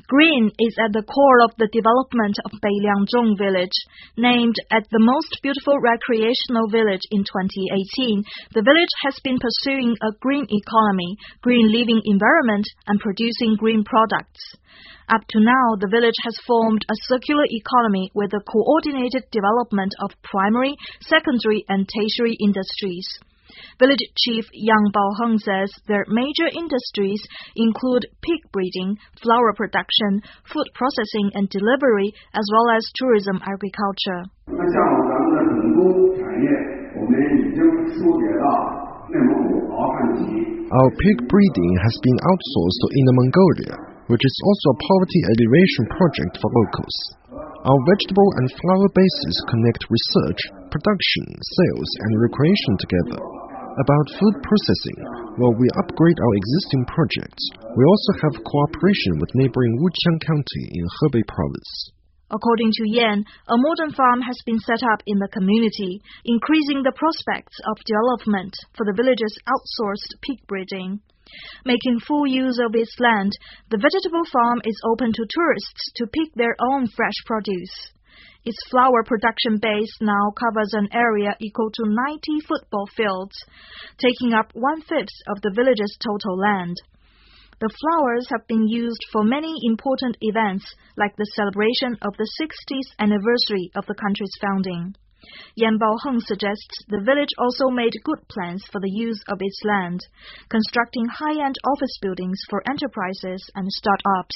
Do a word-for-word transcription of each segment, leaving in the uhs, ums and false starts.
Green is at the core of the development of Beiliangzhong Village. Named as the most beautiful recreational village in twenty eighteen, the village has been pursuing a green economy, green living environment, and producing green products. Up to now, the village has formed a circular economy with the coordinated development of primary, secondary, and tertiary industries. Village Chief Yang Baoheng says their major industries include pig breeding, flower production, food processing and delivery, as well as tourism agriculture. Our pig breeding has been outsourced to Inner Mongolia, which is also a poverty alleviation project for locals. Our vegetable and flower bases connect research, production, sales, and recreation together. About food processing, while we upgrade our existing projects, we also have cooperation with neighboring Wujiang County in Hebei Province. According to Yan, a modern farm has been set up in the community, increasing the prospects of development for the village's outsourced pig breeding. Making full use of its land, the vegetable farm is open to tourists to pick their own fresh produce. Its flower production base now covers an area equal to ninety football fields, taking up one-fifth of the village's total land. The flowers have been used for many important events, like the celebration of the sixtieth anniversary of the country's founding. Yan Baoheng suggests the village also made good plans for the use of its land, constructing high-end office buildings for enterprises and start-ups.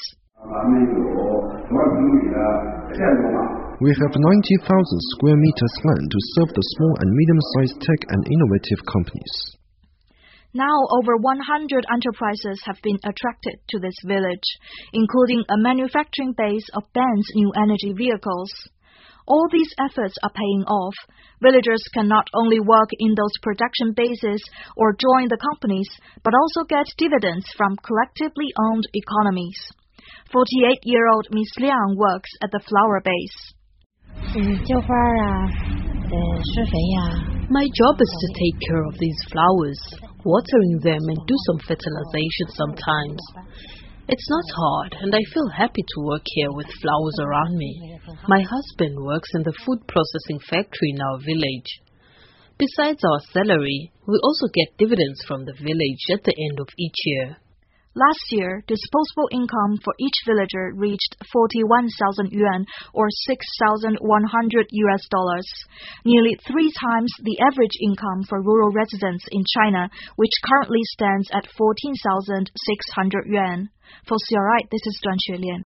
We have ninety thousand square meters land to serve the small and medium-sized tech and innovative companies. Now over one hundred enterprises have been attracted to this village, including a manufacturing base of Benz new energy vehicles. All these efforts are paying off. Villagers can not only work in those production bases or join the companies, but also get dividends from collectively owned economies. forty-eight-year-old Miss Liang works at the flower base. My job is to take care of these flowers, watering them and do some fertilization sometimes. It's not hard, and I feel happy to work here with flowers around me. My husband works in the food processing factory in our village. Besides our salary, we also get dividends from the village at the end of each year. Last year, disposable income for each villager reached forty-one thousand yuan, or six thousand one hundred U S dollars, nearly three times the average income for rural residents in China, which currently stands at fourteen thousand six hundred yuan. For C R I, this is Duan Xuelian.